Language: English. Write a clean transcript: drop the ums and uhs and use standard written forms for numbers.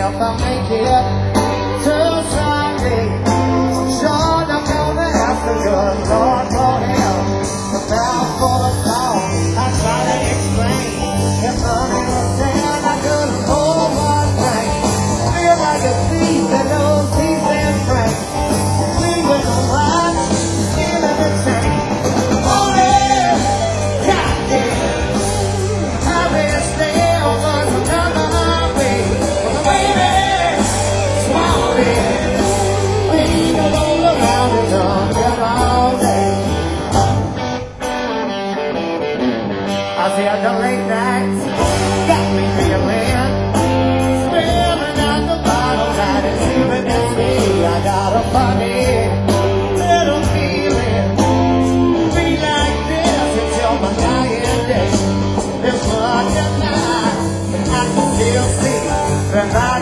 if I make it to Sunday, I'm sure I'm gonna ask the good Lord for help. But now for the song, I try to explain. If money was down, I couldn't hold one thing. Feel like a thief that knows he's been framed. We will watch, feeling the same. I see the late nights got me feeling, swimming out the bottle that is even as me. I got a funny little feeling, be like this until my dying day. There's much in life that I can still see that I